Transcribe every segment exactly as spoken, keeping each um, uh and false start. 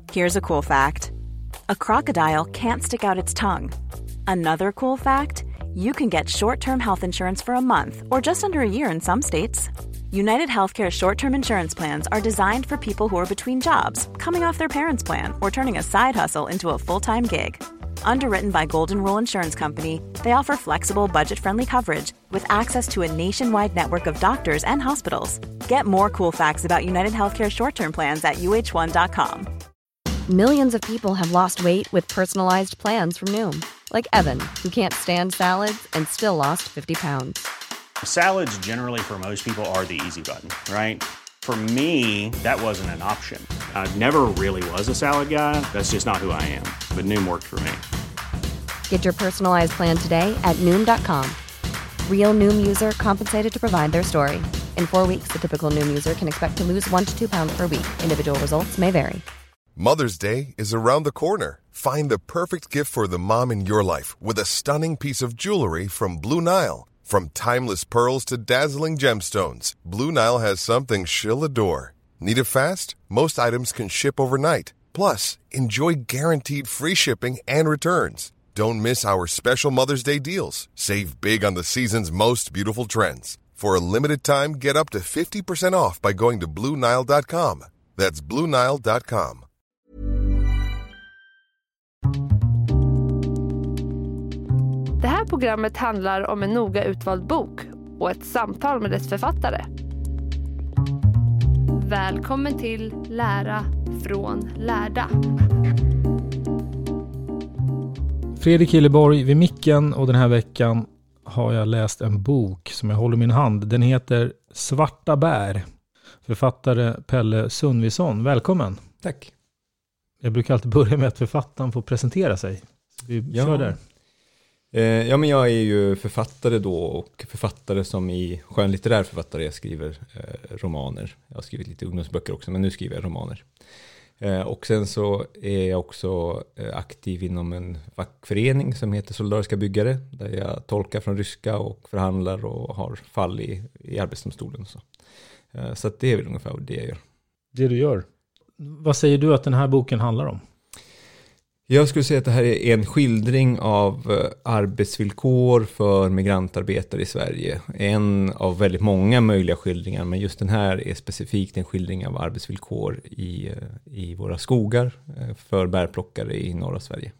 Here's a cool fact. A crocodile can't stick out its tongue. Another cool fact, you can get short-term health insurance for a month or just under a year in some states. United Healthcare short-term insurance plans are designed for people who are between jobs, coming off their parents' plan, or turning a side hustle into a full-time gig. Underwritten by Golden Rule Insurance Company, they offer flexible, budget-friendly coverage with access to a nationwide network of doctors and hospitals. Get more cool facts about United Healthcare short-term plans at U H one dot com. Millions of people have lost weight with personalized plans from Noom. Like Evan, who can't stand salads and still lost fifty pounds. Salads generally for most people are the easy button, right? For me, that wasn't an option. I never really was a salad guy. That's just not who I am. But Noom worked for me. Get your personalized plan today at Noom dot com. Real Noom user compensated to provide their story. In four weeks, the typical Noom user can expect to lose one to two pounds per week. Individual results may vary. Mother's Day is around the corner. Find the perfect gift for the mom in your life with a stunning piece of jewelry from Blue Nile. From timeless pearls to dazzling gemstones, Blue Nile has something she'll adore. Need it fast? Most items can ship overnight. Plus, enjoy guaranteed free shipping and returns. Don't miss our special Mother's Day deals. Save big on the season's most beautiful trends. For a limited time, get up to fifty percent off by going to Blue Nile dot com. That's Blue Nile dot com. Det här programmet handlar om en noga utvald bok och ett samtal med dess författare. Välkommen till Lära från lärda. Fredrik Hilleborg vid micken, och den här veckan har jag läst en bok som jag håller i min hand. Den heter Svarta bär. Författare Pelle Sundvisson. Välkommen. Tack. Jag brukar alltid börja med att författaren får presentera sig. Så vi ja. kör där. Eh, ja, men jag är ju författare då, och författare som i skönlitterär författare. Jag skriver eh, romaner. Jag har skrivit lite ungdomsböcker också, men nu skriver jag romaner. Eh, och sen så är jag också eh, aktiv inom en fackförening som heter Solidariska byggare, där jag tolkar från ryska och förhandlar och har fall i, i arbetsdomstolen. Och så eh, så att det är väl ungefär det jag gör. Det du gör. Vad säger du att den här boken handlar om? Jag skulle säga att det här är en skildring av arbetsvillkor för migrantarbetare i Sverige. En av väldigt många möjliga skildringar, men just den här är specifikt en skildring av arbetsvillkor i, i våra skogar för bärplockare i norra Sverige.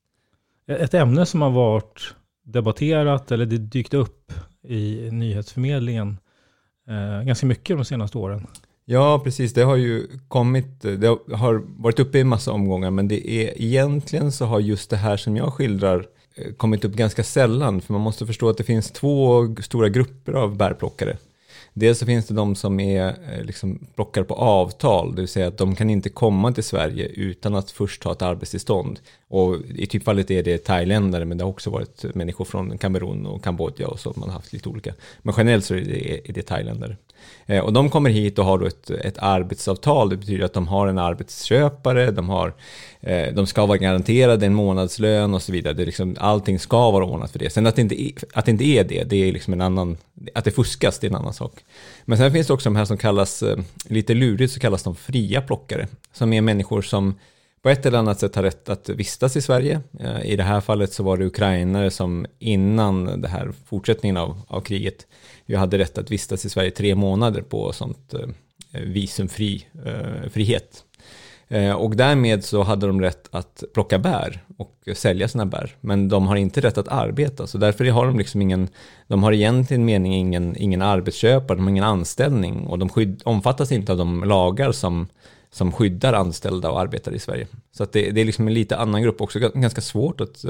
Ett ämne som har varit debatterat eller det dykt upp i nyhetsförmedlingen eh, ganska mycket de senaste åren. Ja, precis. Det har ju kommit, det har varit uppe i en massa omgångar, men det är egentligen så har just det här som jag skildrar kommit upp ganska sällan, för man måste förstå att det finns två stora grupper av bärplockare. Dels så finns det de som är liksom plockar på avtal, det vill säga att de kan inte komma till Sverige utan att först ha ett arbetstillstånd. Och i typfallet är det thailändare, men det har också varit människor från Kamerun och Kambodja och så, man har haft lite olika. Men generellt så är det, är det thailändare. Eh, och de kommer hit och har då ett, ett arbetsavtal. Det betyder att de har en arbetsköpare, de, har, eh, de ska vara garanterade en månadslön och så vidare. Det är liksom, allting ska vara ordnat för det. Sen att det inte är, att det inte är det, det är liksom en annan, att det fuskas, det är en annan sak. Men sen finns det också de här som kallas, eh, lite lurigt så kallas de fria plockare. Som är människor som på ett eller annat sätt har rätt att vistas i Sverige. I det här fallet så var det ukrainare som innan det här fortsättningen av, av kriget ju hade rätt att vistas i Sverige tre månader på sånt eh, visumfri eh, frihet. Eh, och därmed så hade de rätt att plocka bär och sälja sina bär. Men de har inte rätt att arbeta, så därför har de liksom ingen, de har egentligen mening ingen, ingen arbetsköpare, de har ingen anställning och de skydd, omfattas inte av de lagar som som skyddar anställda och arbetare i Sverige. Så att det, det är liksom en lite annan grupp också. Ganska svårt att,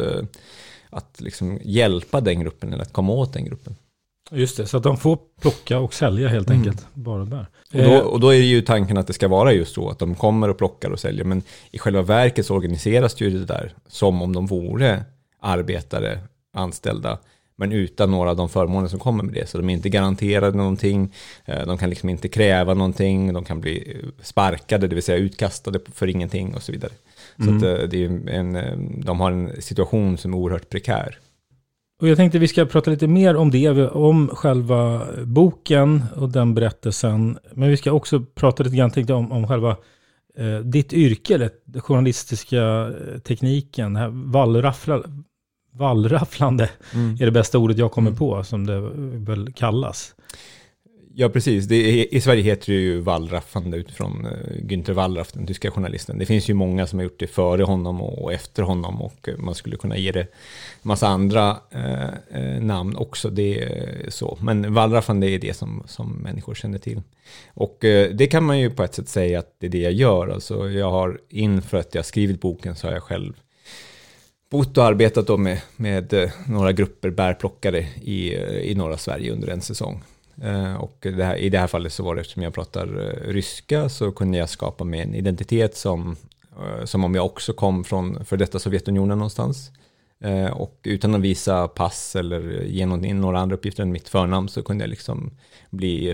att liksom hjälpa den gruppen eller att komma åt den gruppen. Just det, så att de får plocka och sälja helt mm. enkelt. Bara bär. Och då, och då är det ju tanken att det ska vara just så att de kommer och plockar och säljer. Men i själva verket så organiseras det ju det där som om de vore arbetare, anställda, men utan några av de förmåner som kommer med det. Så de är inte garanterade någonting, de kan liksom inte kräva någonting, de kan bli sparkade, det vill säga utkastade för ingenting och så vidare. Mm. Så att det är en, de har en situation som är oerhört prekär. Och jag tänkte vi ska prata lite mer om det, om själva boken och den berättelsen. Men vi ska också prata lite grann tänkte, om, om själva eh, ditt yrke, den journalistiska tekniken, det här wallraffla, wallrafflande mm. är det bästa ordet jag kommer mm. på, som det väl kallas. Ja, precis. Det är, i Sverige heter det ju wallraffande utifrån uh, Günther Wallraff, den tyska journalisten. Det finns ju många som har gjort det före honom och efter honom, och man skulle kunna ge det massa andra uh, uh, namn också. Det är så. Men wallraffande är det som, som människor känner till. Och uh, det kan man ju på ett sätt säga att det är det jag gör. Alltså, jag har, inför att jag skrivit boken, så har jag själv bott och arbetat då med, med uh, några grupper bärplockare i, uh, i norra Sverige under en säsong. Uh, och det här, i det här fallet så var det, eftersom jag pratar uh, ryska, så kunde jag skapa mig en identitet som, uh, som om jag också kom från för detta Sovjetunionen någonstans. Uh, och utan att visa pass eller ge in några andra uppgifter än mitt förnamn, så kunde jag liksom bli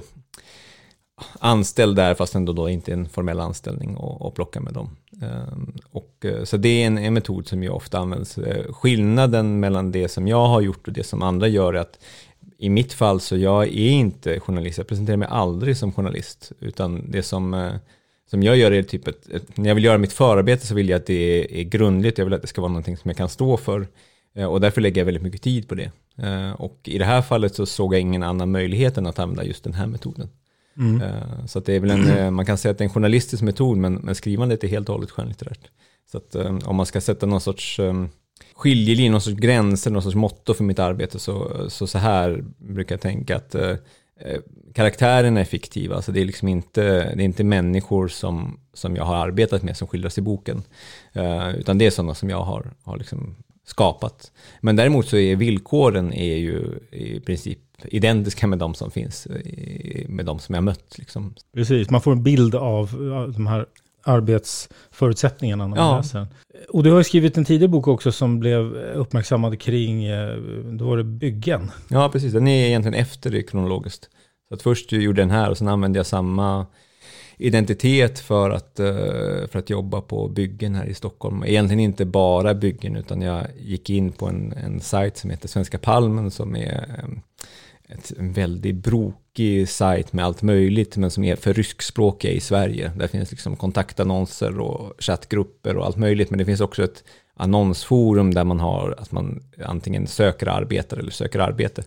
anställd där, fast ändå då inte en formell anställning, och, och plocka med dem. Uh, och, uh, så det är en, en metod som jag ofta används. Uh, skillnaden mellan det som jag har gjort och det som andra gör är att i mitt fall så jag är inte journalist. Jag presenterar mig aldrig som journalist. Utan det som, som jag gör är typ ett, ett, när jag vill göra mitt förarbete, så vill jag att det är, är grundligt. Jag vill att det ska vara någonting som jag kan stå för. Och därför lägger jag väldigt mycket tid på det. Och i det här fallet så såg jag ingen annan möjlighet än att använda just den här metoden. Mm. Så att det är väl en, man kan säga att det är en journalistisk metod, men, men skrivandet är helt och hållet skönlitterärt. Så att om man ska sätta någon sorts skiljelinje, någon sorts gränser, någon sorts motto för mitt arbete, så, så, så här brukar jag tänka att eh, karaktärerna är fiktiva. Alltså det är liksom inte, det är inte människor som, som jag har arbetat med som skildras i boken, eh, utan det är sådana som jag har, har liksom skapat. Men däremot så är villkoren är ju i princip identiska med de som finns, med de som jag mött. Liksom. Precis, man får en bild av de här arbetsförutsättningarna när man ja. läser. Och du har ju skrivit en tidig bok också som blev uppmärksammad kring, då var det byggen. Ja, precis. Den är egentligen efter det kronologiskt. Så att först gjorde den här, och sen använde jag samma identitet för att, för att jobba på byggen här i Stockholm. Egentligen inte bara byggen, utan jag gick in på en, en sajt som heter Svenska Palmen, som är ett, en väldigt brokig sajt med allt möjligt, men som är för ryskspråkiga i Sverige. Där finns liksom kontaktannonser och chattgrupper och allt möjligt, men det finns också ett annonsforum där man har att man antingen söker arbetare eller söker arbete.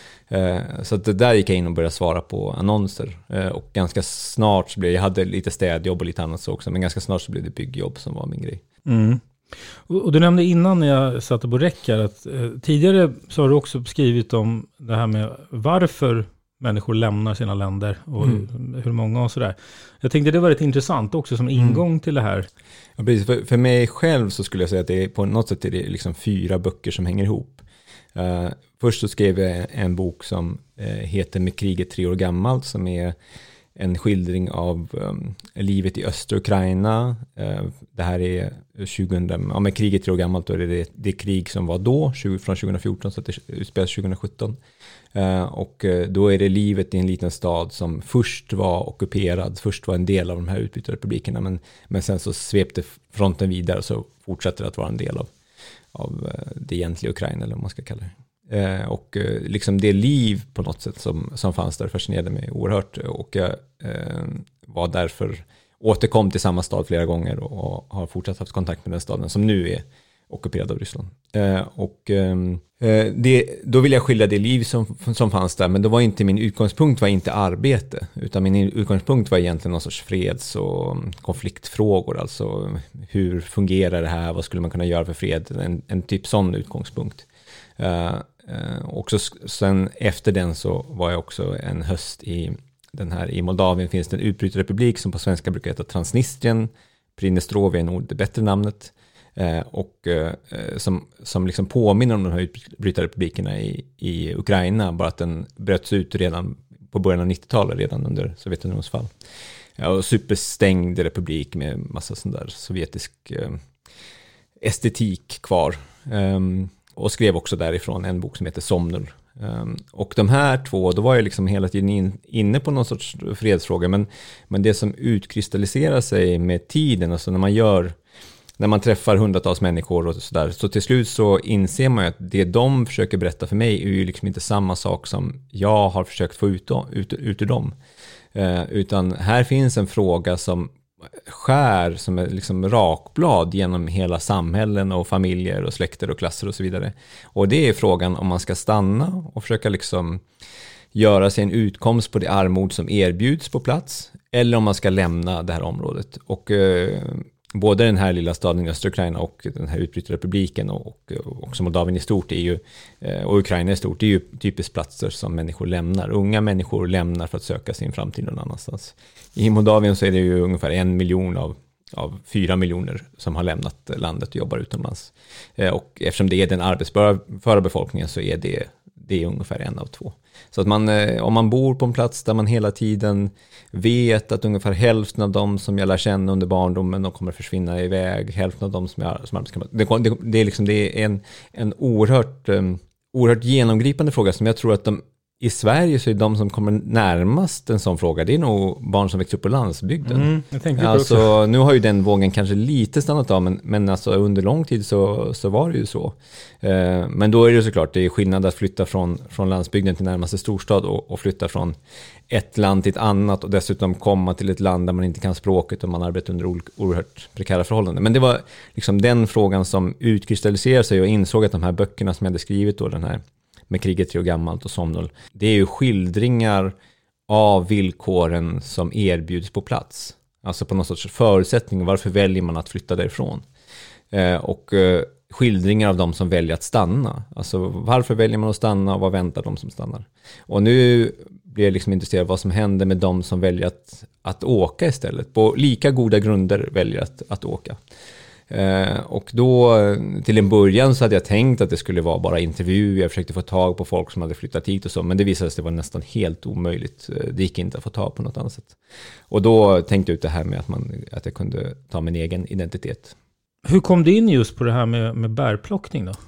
Så att där gick jag in och började svara på annonser, och ganska snart så blev jag hade lite städjobb och lite annat så också, men ganska snart så blev det byggjobb som var min grej. Mm. Och du nämnde innan när jag satte på räckar att eh, tidigare så har du också skrivit om det här med varför människor lämnar sina länder och mm. hur många och sådär. Jag tänkte det var rätt intressant också som ingång mm. till det här. Ja, precis. För, för mig själv så skulle jag säga att det är, på något sätt är det liksom fyra böcker som hänger ihop. Uh, först så skrev jag en bok som uh, heter Med kriget tre år gammalt, som är en skildring av um, livet i östra Ukraina. Uh, det här är tjugo, ja, med kriget tre år gammalt, då är det, det det krig som var då, tjugo, från tjugo fjorton, så att det utspelas tjugo sjutton. Uh, och uh, då är det livet i en liten stad som först var ockuperad, först var en del av de här utbytarrepublikerna, men, men sen så svepte fronten vidare och så fortsätter det att vara en del av, av uh, det egentliga Ukraina, eller vad man ska kalla det. Eh, och eh, liksom det liv på något sätt som, som fanns där fascinerade mig oerhört, och jag eh, var därför återkom till samma stad flera gånger och, och har fortsatt haft kontakt med den staden som nu är ockuperad av Ryssland. Eh, och eh, det, då vill jag skilja det liv som, som fanns där, men då var inte min utgångspunkt var inte arbete, utan min utgångspunkt var egentligen någon sorts freds- och konfliktfrågor, alltså hur fungerar det här, vad skulle man kunna göra för fred, en, en typ sån utgångspunkt. Uh, uh, också sen efter den så var jag också en höst i den här i Moldavien finns det en utbrytarrepublik som på svenska brukar heta Transnistrien. Pridnestrovia är nog det bättre namnet, uh, och uh, som, som liksom påminner om de här utbrytarrepublikerna i, i Ukraina, bara att den bröts ut redan på början av nittiotalet, redan under Sovjetunionens fall. Uh, och superstängd republik med massa sån där sovjetisk uh, estetik kvar. Um, Och skrev också därifrån en bok som heter Somnul. Um, och de här två, då var jag liksom hela tiden in, inne på någon sorts fredsfråga. Men, men det som utkristalliserar sig med tiden, alltså när man gör, när man träffar hundratals människor och sådär, så till slut så inser man ju att det de försöker berätta för mig är ju liksom inte samma sak som jag har försökt få ut, ut, ut ur dem. Uh, utan här finns en fråga som skär som är liksom rakblad genom hela samhällen och familjer och släkter och klasser och så vidare. Och det är frågan om man ska stanna och försöka liksom göra sig en utkomst på det armod som erbjuds på plats, eller om man ska lämna det här området. Och eh, både den här lilla staden i östra Ukraina och den här utbrytarrepubliken och, och också Moldavien i stort är ju, eh, och Ukraina i stort är ju typiskt platser som människor lämnar. Unga människor lämnar för att söka sin framtid någon annanstans. I Moldavien så är det ju ungefär en miljon av, av fyra miljoner som har lämnat landet och jobbar utomlands. Eh, och eftersom det är den arbetsföra befolkningen så är det, det är ungefär en av två. Så att man, om man bor på en plats där man hela tiden vet att ungefär hälften av dem som jag lär känna under barndomen, de kommer försvinna iväg, hälften av dem som jag som arbetskamrat. Det, det, det är liksom det är en, en oerhört, um, oerhört genomgripande fråga som jag tror att de i Sverige så är de som kommer närmast en sån fråga, det är nog barn som växer upp på landsbygden. Mm, jag tänkte alltså, också. Nu har ju den vågen kanske lite stannat av, men, men alltså, under lång tid så, så var det ju så. Eh, men då är det såklart, det är skillnad att flytta från, från landsbygden till närmaste storstad och, och flytta från ett land till ett annat och dessutom komma till ett land där man inte kan språket och man arbetar under oerhört prekära förhållanden. Men det var liksom den frågan som utkristalliserade sig och insåg att de här böckerna som jag hade skrivit då, den här med kriget tre år gammalt och Somnol, det är ju skildringar av villkoren som erbjuds på plats. Alltså på någon sorts förutsättning, varför väljer man att flytta därifrån? Eh, och eh, skildringar av de som väljer att stanna. Alltså varför väljer man att stanna och vad väntar de som stannar? Och nu blir jag liksom intresserad av vad som händer med de som väljer att, att åka istället. På lika goda grunder väljer att, att åka. Eh, och då till en början så hade jag tänkt att det skulle vara bara intervju. Jag försökte få tag på folk som hade flyttat hit och så, men det visade sig att det var nästan helt omöjligt. Det gick inte att få tag på något annat sätt. Och då tänkte jag ut det här med att, man, att jag kunde ta min egen identitet. Hur kom du in just på det här med, med bärplockning då?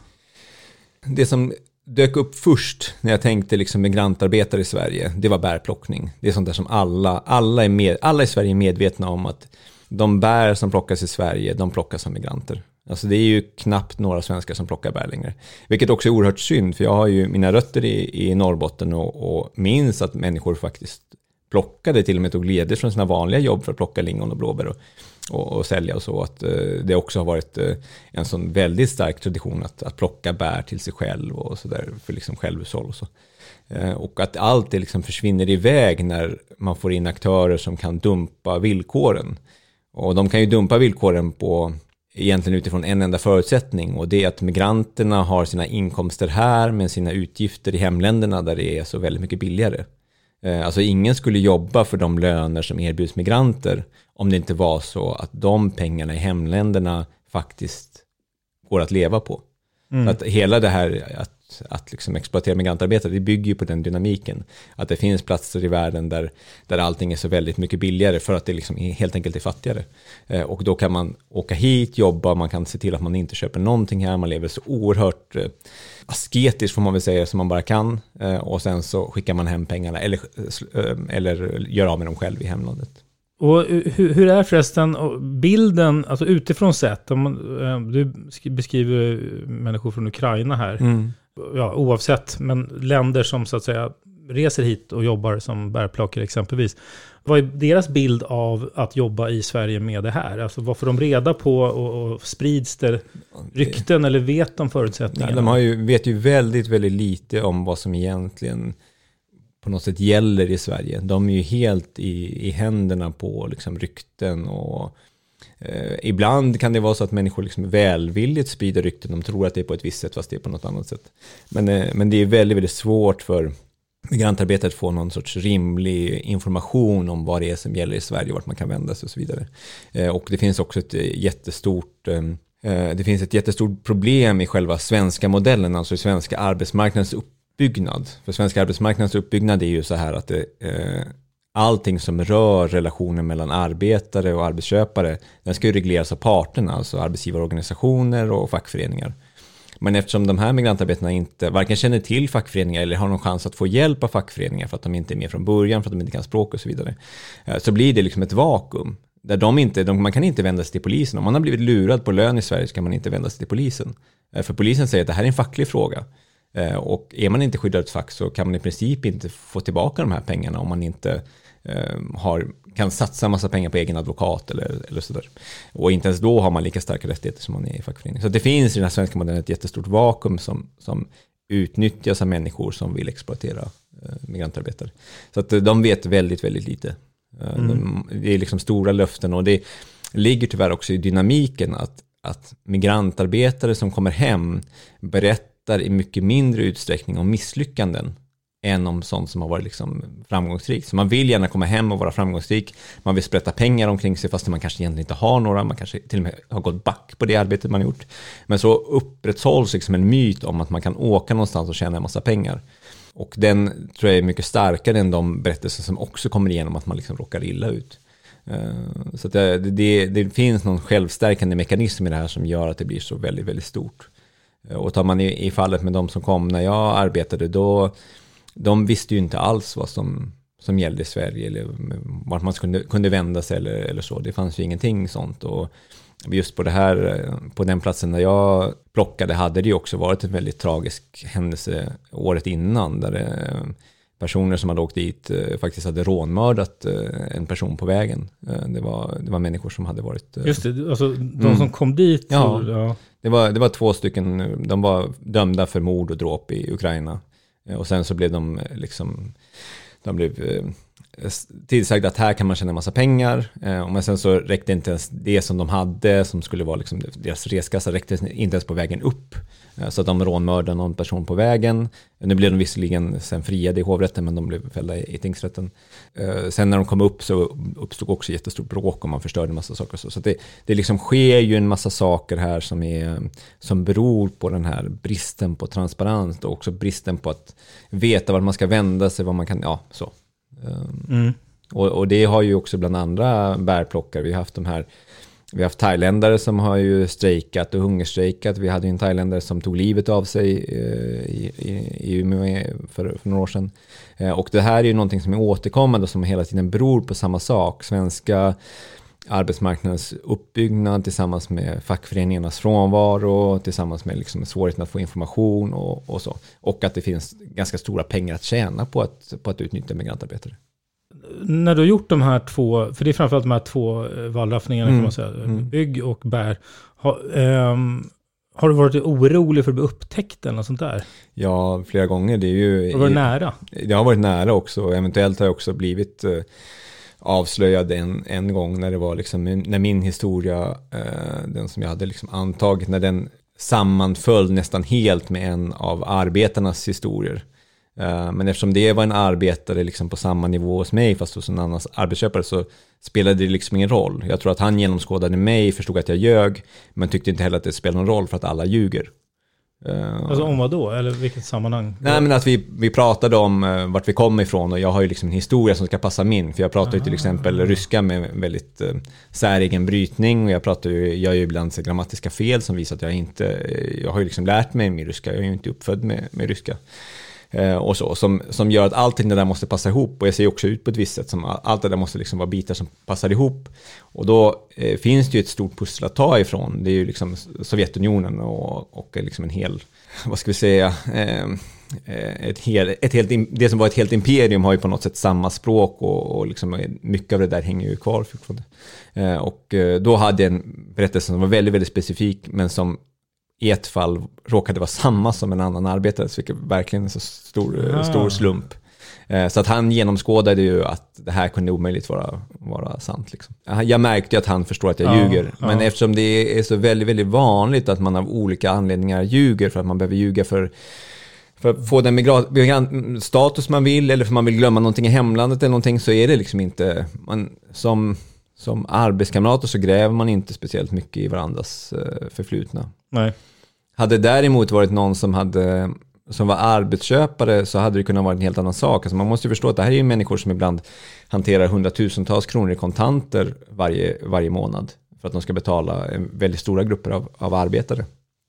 Det som dök upp först när jag tänkte liksom migrantarbetare i Sverige, det var bärplockning. Det är sånt där som alla, alla, är med, alla i Sverige är medvetna om, att de bär som plockas i Sverige, de plockas som migranter. Alltså det är ju knappt några svenskar som plockar bär längre. Vilket också är oerhört synd, för jag har ju mina rötter i, i Norrbotten och, och minns att människor faktiskt plockade, till och med tog ledigt från sina vanliga jobb för att plocka lingon och blåbär och, och, och sälja och så. Att eh, det också har varit eh, en sån väldigt stark tradition att, att plocka bär till sig själv och så där, för liksom självhushåll och så. Eh, och att allt det liksom försvinner iväg när man får in aktörer som kan dumpa villkoren. Och de kan ju dumpa villkoren på egentligen utifrån en enda förutsättning, och det är att migranterna har sina inkomster här med sina utgifter i hemländerna där det är så väldigt mycket billigare. Alltså ingen skulle jobba för de löner som erbjuds migranter om det inte var så att de pengarna i hemländerna faktiskt går att leva på. Mm. Att hela det här att, att liksom exploatera migrantarbetare, det bygger ju på den dynamiken. Att det finns platser i världen där, där allting är så väldigt mycket billigare för att det liksom helt enkelt är fattigare. Eh, och då kan man åka hit, jobba, man kan se till att man inte köper någonting här, man lever så oerhört eh, asketiskt får man väl säga som man bara kan. Eh, och sen så skickar man hem pengarna eller, eh, eller gör av med dem själv i hemlandet. Och hur, hur är förresten bilden, alltså utifrån sett, om man, du beskriver människor från Ukraina här, mm. ja, oavsett, men länder som så att säga reser hit och jobbar som bärplockare exempelvis. Vad är deras bild av att jobba i Sverige med det här? Alltså vad får de reda på och, och sprids det rykten eller vet de förutsättningarna? Nej, de har ju, vet ju väldigt, väldigt lite om vad som egentligen på något sätt gäller i Sverige. De är ju helt i, i händerna på liksom rykten och eh, ibland kan det vara så att människor liksom välvilligt sprider rykten. De tror att det är på ett visst sätt fast det är på något annat sätt. Men, eh, men det är väldigt, väldigt svårt för migrantarbetare att få någon sorts rimlig information om vad det är som gäller i Sverige, vart man kan vända sig och så vidare. Eh, och det finns också ett jättestort eh, det finns ett jättestort problem i själva svenska modellen, alltså i svenska arbetsmarknadens upp uppbyggnad. För svenska arbetsmarknadens uppbyggnad är ju så här att det, eh, allting som rör relationen mellan arbetare och arbetsköpare, den ska ju regleras av parterna, alltså arbetsgivarorganisationer och fackföreningar. Men eftersom de här migrantarbetarna inte varken känner till fackföreningar eller har någon chans att få hjälp av fackföreningar för att de inte är med från början, för att de inte kan språk och så vidare, eh, så blir det liksom ett vakuum. Där de inte, de, man kan inte vända sig till polisen. Om man har blivit lurad på lön i Sverige så kan man inte vända sig till polisen. Eh, för polisen säger att det här är en facklig fråga. Och är man inte skyddad ett fack så kan man i princip inte få tillbaka de här pengarna om man inte eh, har, kan satsa massa pengar på egen advokat eller, eller sådär. Och inte ens då har man lika starka rättigheter som man är i fackförening. Så det finns i den här svenska modellen ett jättestort vakuum som, som utnyttjas av människor som vill exploatera eh, migrantarbetare. Så att de vet väldigt, väldigt lite. Eh, mm. de, det är liksom stora löften och det ligger tyvärr också i dynamiken att, att migrantarbetare som kommer hem berättar i mycket mindre utsträckning om misslyckanden än om sånt som har varit liksom framgångsrikt. Så man vill gärna komma hem och vara framgångsrik. Man vill sprätta pengar omkring sig fast man kanske egentligen inte har några. Man kanske till och med har gått back på det arbetet man har gjort. Men så upprätthålls liksom en myt om att man kan åka någonstans och tjäna en massa pengar. Och den tror jag är mycket starkare än de berättelser som också kommer igenom att man liksom råkar illa ut. Så att det, det, det finns någon självstärkande mekanism i det här som gör att det blir så väldigt, väldigt stort. Och tar man i, i fallet med de som kom när jag arbetade, då de visste ju inte alls vad som, som gällde i Sverige eller vart man kunde, kunde vända sig eller, eller så. Det fanns ju ingenting sånt. Och just på, det här, på den platsen där jag plockade hade det ju också varit en väldigt tragisk händelse året innan där det, personer som hade åkt dit faktiskt hade rånmördat en person på vägen. Det var, det var människor som hade varit... Just det, alltså de mm. som kom dit. Ja, så, ja. Det, var, det var två stycken, de var dömda för mord och dråp i Ukraina. Och sen så blev de liksom, de blev tillsagda att här kan man tjäna en massa pengar. Men sen så räckte inte ens det som de hade, som skulle vara liksom deras reskassa, räckte inte ens på vägen upp. Så att de rånmördade någon person på vägen. Nu blev de visserligen sen friade i hovrätten, men de blev fällda i tingsrätten. Sen när de kom upp så uppstod också jättestort bråk och man förstörde en massa saker. Så att det, det liksom sker ju en massa saker här som, är, som beror på den här bristen på transparens och också bristen på att veta vart man ska vända sig, vad man kan, ja så. Mm. Och, och det har ju också bland andra bärplockare. Vi har haft de här, vi har haft thailändare som har ju strejkat och hungerstrejkat. Vi hade ju en thailändare som tog livet av sig eh, i, i, i Umeå för, för några år sedan. Eh, och det här är ju någonting som är återkommande och som hela tiden beror på samma sak. Svenska arbetsmarknadens uppbyggnad tillsammans med fackföreningarnas frånvaro, tillsammans med liksom svårigheten att få information och, och så. Och att det finns ganska stora pengar att tjäna på att, på att utnyttja migrantarbetare. När du har gjort de här två, för det är framförallt de här två wallraffningarna mm. kan man säga, mm. bygg och bär. Har, um, har du varit orolig för att bli upptäckt eller något sånt där? Ja, flera gånger. Det är ju, har du varit nära? Det har varit nära också. Eventuellt har jag också blivit uh, avslöjad en, en gång när det var liksom, när min historia, uh, den som jag hade liksom antagit, när den sammanföll nästan helt med en av arbetarnas historier. Men eftersom det var en arbetare liksom på samma nivå hos mig fast hos en annan arbetsköpare så spelade det liksom ingen roll. Jag tror att han genomskådade mig, förstod att jag ljög, men tyckte inte heller att det spelade någon roll för att alla ljuger. Alltså om vad då? Eller vilket sammanhang? Nej, men att vi, vi pratade om vart vi kom ifrån och jag har ju liksom en historia som ska passa min. För jag pratar Aha. ju till exempel ryska med väldigt uh, säregen brytning och jag pratar ju, jag gör ju ibland så grammatiska fel som visar att jag inte, jag har ju liksom lärt mig min ryska, jag är ju inte uppfödd med, med ryska. Och så, som, som gör att allting det där måste passa ihop och jag ser också ut på ett visst sätt som allt det där måste liksom vara bitar som passar ihop och då eh, finns det ju ett stort pussel att ta ifrån. Det är ju liksom Sovjetunionen och, och liksom en hel, vad ska vi säga eh, ett hel, ett helt, det som var ett helt imperium har ju på något sätt samma språk och, och liksom mycket av det där hänger ju kvar fortfarande. Eh, och då hade jag en berättelse som var väldigt, väldigt specifik men som i ett fall råkade vara samma som en annan arbetare, så vilket verkligen är så stor, ah. stor slump. Eh, så att han genomskådade ju att det här kunde omöjligt vara, vara sant. Liksom. Jag märkte att han förstår att jag ah. ljuger, men ah. eftersom det är så väldigt, väldigt vanligt att man av olika anledningar ljuger, för att man behöver ljuga för, för att få den migrantstatus man vill, eller för att man vill glömma någonting i hemlandet eller någonting, så är det liksom inte, man, som, som arbetskamrater så gräver man inte speciellt mycket i varandras eh, förflutna. Nej. Hade däremot varit någon som hade som var arbetsköpare så hade det kunnat vara en helt annan sak. Alltså man måste ju förstå att det här är ju människor som ibland hanterar hundratusentals kronor i kontanter varje, varje månad för att de ska betala väldigt stora grupper av, av arbetare.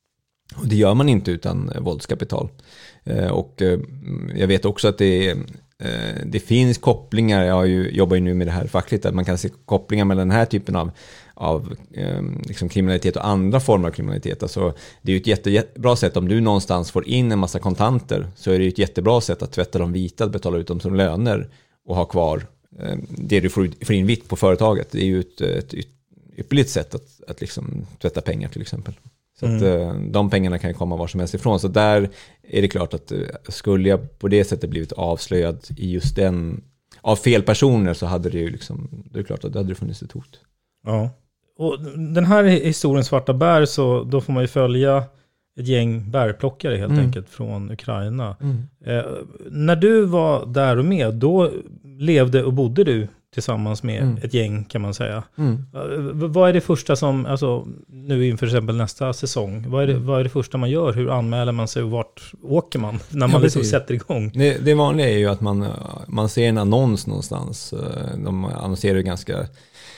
Och det gör man inte utan våldskapital. Eh, och eh, jag vet också att det, eh, det finns kopplingar, jag har ju, jobbar ju nu med det här fackligt, att man kan se kopplingar mellan den här typen av av eh, liksom kriminalitet och andra former av kriminalitet. Alltså, det är ju ett jätte, jättebra sätt, om du någonstans får in en massa kontanter så är det ju ett jättebra sätt att tvätta dem vita, att betala ut dem som löner och ha kvar det du får, får in vitt på företaget. Det är ju ett, ett ypperligt sätt att, att liksom tvätta pengar till exempel. Så mm. att de pengarna kan ju komma var som helst ifrån. Så där är det klart att skulle jag på det sättet blivit avslöjad i just den av fel personer, så hade det ju liksom, det är klart att det hade funnits ett hot. Ja. Och den här historien Svarta bär, så då får man ju följa ett gäng bärplockare helt mm. enkelt från Ukraina. Mm. Eh, när du var där och med, då levde och bodde du tillsammans med mm. ett gäng, kan man säga. Mm. Uh, vad är det första som, alltså nu inför exempel nästa säsong, vad är, det, vad är det första man gör? Hur anmäler man sig och vart åker man när man ja, liksom sätter igång? Det, det vanliga är ju att man, man ser en annons någonstans. De annonserar ju ganska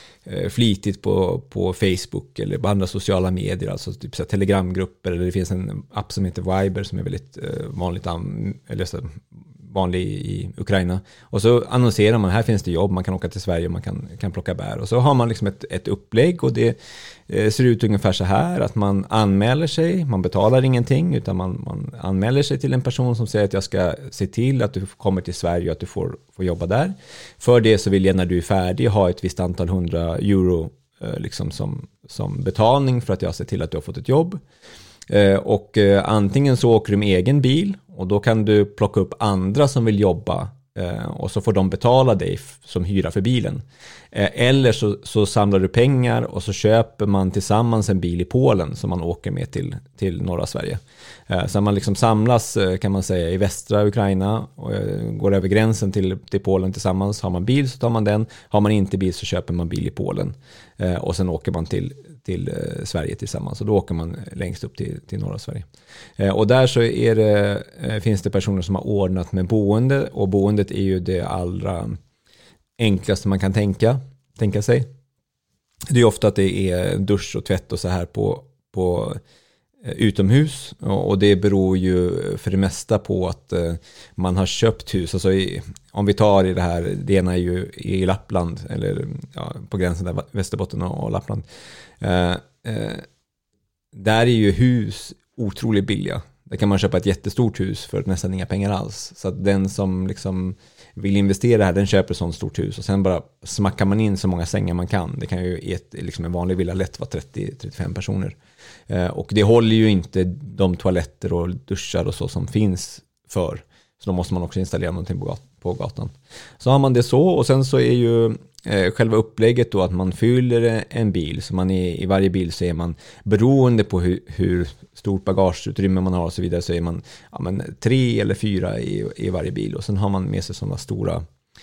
flitigt på, på Facebook eller på andra sociala medier, alltså typ så här telegramgrupper, eller det finns en app som heter Viber som är väldigt vanligt eller så vanlig i Ukraina. Och så annonserar man, här finns det jobb, man kan åka till Sverige och man kan, kan plocka bär. Och så har man liksom ett, ett upplägg, och det eh, ser ut ungefär så här att man anmäler sig, man betalar ingenting, utan man, man anmäler sig till en person som säger att jag ska se till att du kommer till Sverige och att du får, får jobba där. För det så vill jag när du är färdig ha ett visst antal hundra euro eh, liksom som, som betalning för att jag ser till att du har fått ett jobb. Eh, och eh, antingen så åker du med egen bil, och då kan du plocka upp andra som vill jobba, eh, och så får de betala dig f- som hyra för bilen. Eh, eller så, så samlar du pengar och så köper man tillsammans en bil i Polen som man åker med till, till norra Sverige. Eh, så man liksom samlas, eh, kan man säga, i västra Ukraina och eh, går över gränsen till, till Polen tillsammans. Har man bil så tar man den, har man inte bil så köper man bil i Polen. Eh, och sen åker man till till eh, Sverige tillsammans, och då åker man längst upp till, till norra Sverige. Eh, och där så är det, eh, finns det personer som har ordnat med boende, och boendet är ju det allra enklaste man kan tänka, tänka sig. Det är ofta att det är dusch och tvätt och så här på, på eh, utomhus, och, och det beror ju för det mesta på att eh, man har köpt hus. Alltså i, om vi tar i det här, det ena är ju i Lappland, eller ja, på gränsen där Västerbotten och, och Lappland. Uh, uh, där är ju hus otroligt billiga. Där kan man köpa ett jättestort hus för nästan inga pengar alls. Så att den som liksom vill investera här, den köper ett sånt stort hus, och sen bara smackar man in så många sängar man kan. Det kan ju i ett, liksom en vanlig villa lätt vara trettio till trettiofem personer. Uh, och det håller ju inte de toaletter och duschar och så som finns för. Så då måste man också installera någonting på, gat- på gatan. Så har man det så, och sen så är ju eh, själva upplägget då att man fyller en bil. Så man är, i varje bil så är man, beroende på hur, hur stort bagageutrymme man har och så vidare, så är man ja, men, tre eller fyra i, i varje bil. Och sen har man med sig sådana stora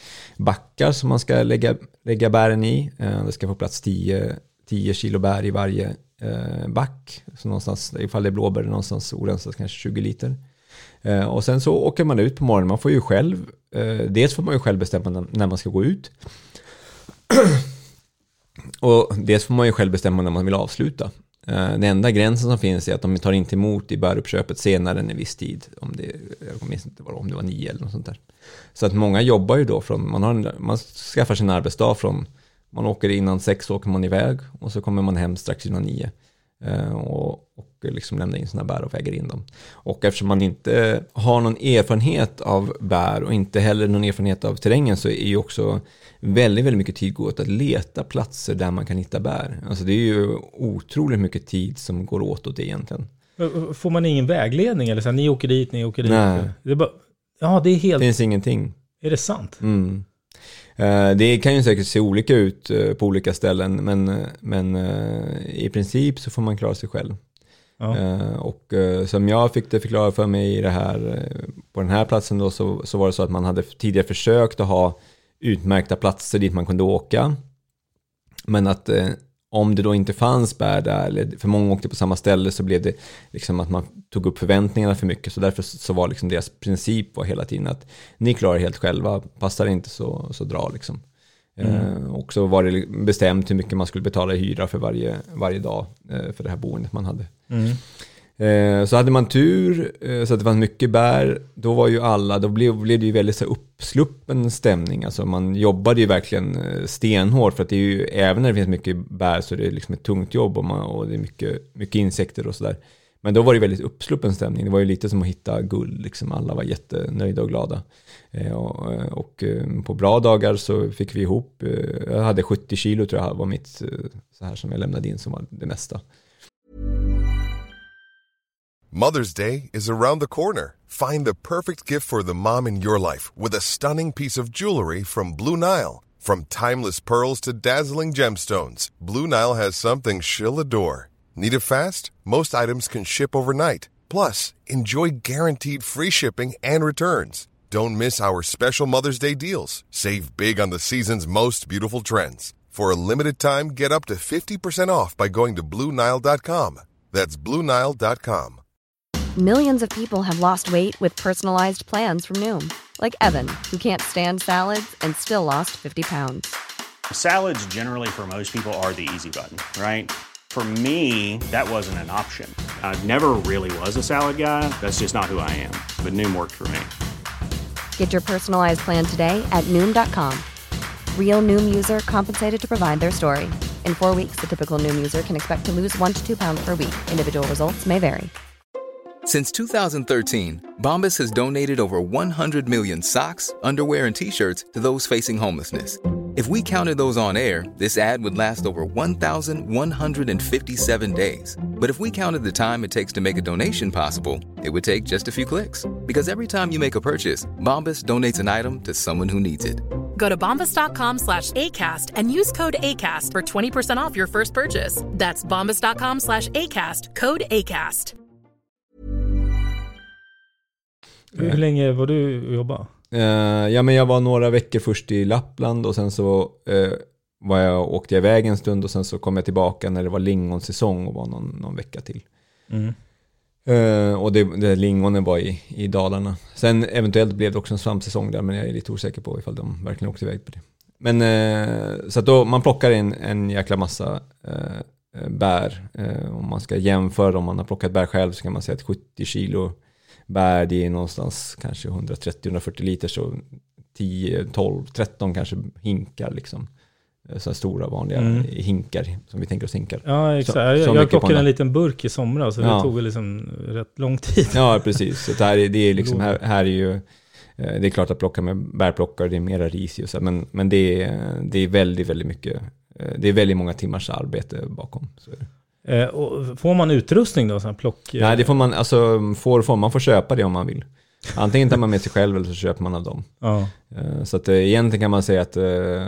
backar som man ska lägga, lägga bären i. Eh, det ska få plats tio kilo bär i varje eh, back. Så någonstans, ifall det är blåbär, någonstans orensat kanske tjugo liter. Uh, och sen så åker man ut på morgonen. Man får ju själv, uh, dels får man ju själv bestämma när, när man ska gå ut. Och dels får man ju själv bestämma när man vill avsluta. Uh, den enda gränsen som finns är att de tar inte emot i bäruppköpet senare än en viss tid. Om det, jag minns inte vad, om det var nio eller något sånt där. Så att många jobbar ju då från, man, har en, man skaffar sin arbetsdag från, man åker innan sex, åker man iväg, och så kommer man hem strax innan nio. Uh, och, och liksom lämna in såna bär och väger in dem. Och eftersom man inte har någon erfarenhet av bär och inte heller någon erfarenhet av terrängen, så är ju också väldigt, väldigt mycket tid gått att leta platser där man kan hitta bär. Alltså det är ju otroligt mycket tid som går åt åt det egentligen. Får man ingen vägledning eller så här, ni åker dit, ni åker dit? Nej. Det är bara, ja, det är helt... Det finns ingenting. Är det sant? Mm. Det kan ju säkert se olika ut på olika ställen, men, men i princip så får man klara sig själv. Ja. Och som jag fick det förklara för mig i det här, på den här platsen då, så, så var det så att man hade tidigare försökt att ha utmärkta platser dit man kunde åka, men att eh, om det då inte fanns bär där, eller för många åkte på samma ställe, så blev det liksom att man tog upp förväntningarna för mycket. Så därför så var liksom deras princip var hela tiden att ni klarar helt själva, passar inte så, så dra liksom. Mm. Eh, och så var det bestämt hur mycket man skulle betala i hyra för varje, varje dag eh, för det här boendet man hade. Mm. Eh, så hade man tur eh, så att det fanns mycket bär, då var ju alla, då blev, blev det ju väldigt så uppsluppen stämning. Alltså man jobbade ju verkligen stenhårt, för att det är ju, även när det finns mycket bär så är det liksom ett tungt jobb, och, man, och det är mycket, mycket insekter och sådär. Men då var det väldigt uppsluppen stämning. Det var ju lite som att hitta guld. Liksom. Alla var jättenöjda och glada. Eh, och, och eh, på bra dagar så fick vi ihop. Eh, jag hade sjuttio kilo tror jag var mitt, eh, så här som jag lämnade in som var det mesta. Mother's Day is around the corner. Find the perfect gift for the mom in your life with a stunning piece of jewelry from Blue Nile. From timeless pearls to dazzling gemstones, Blue Nile has something she'll adore. Need it fast? Most items can ship overnight. Plus, enjoy guaranteed free shipping and returns. Don't miss our special Mother's Day deals. Save big on the season's most beautiful trends. For a limited time, get up to fifty percent off by going to Blue Nile dot com. That's Blue Nile dot com. Millions of people have lost weight with personalized plans from Noom. Like Evan, who can't stand salads and still lost fifty pounds. Salads generally for most people are the easy button, right? For me, that wasn't an option. I never really was a salad guy. That's just not who I am. But Noom worked for me. Get your personalized plan today at Noom dot com. Real Noom user compensated to provide their story. In four weeks, the typical Noom user can expect to lose one to two pounds per week. Individual results may vary. Since two thousand thirteen, Bombas has donated over one hundred million socks, underwear, and T-shirts to those facing homelessness. If we counted those on air, this ad would last over one thousand one hundred fifty-seven days. But if we counted the time it takes to make a donation possible, it would take just a few clicks. Because every time you make a purchase, Bombas donates an item to someone who needs it. Go to bombas dot com slash ACAST and use code ACAST for twenty percent off your first purchase. That's bombas dot com slash ACAST, code ACAST. Hur länge var du och jobba? Uh, ja, men jag var några veckor först i Lappland och sen så uh, var jag, åkte jag iväg en stund och sen så kom jag tillbaka när det var lingonsäsong och var någon, någon vecka till. Mm. Uh, och det, det lingonen var i, i Dalarna. Sen eventuellt blev det också en svampsäsong där, men jag är lite osäker på ifall de verkligen åkte iväg på det. Men uh, så att då man plockar en, en jäkla massa uh, bär. Uh, om man ska jämföra, om man har plockat bär själv så kan man säga att sjuttio kilo bär, det är någonstans kanske hundratrettio till hundrafyrtio liter, så tio, tolv, tretton kanske hinkar liksom. Så stora vanliga mm. hinkar som vi tänker oss hinkar. Ja, exakt. Så, jag jag plockade en liten burk i somras så ja. Det tog liksom rätt lång tid. Ja, precis. Så det här är, det är liksom här, här är ju det är klart att plocka med bärplockare, det är mera ris och så, men men det är det är väldigt väldigt mycket, det är väldigt många timmars arbete bakom, så är det. Eh, och får man utrustning då, sån här plock? Nej, det får man, alltså får, får man får köpa det om man vill. Antingen tar man med sig själv eller så köper man av dem. Ja. Eh, så att eh, egentligen kan man säga att eh,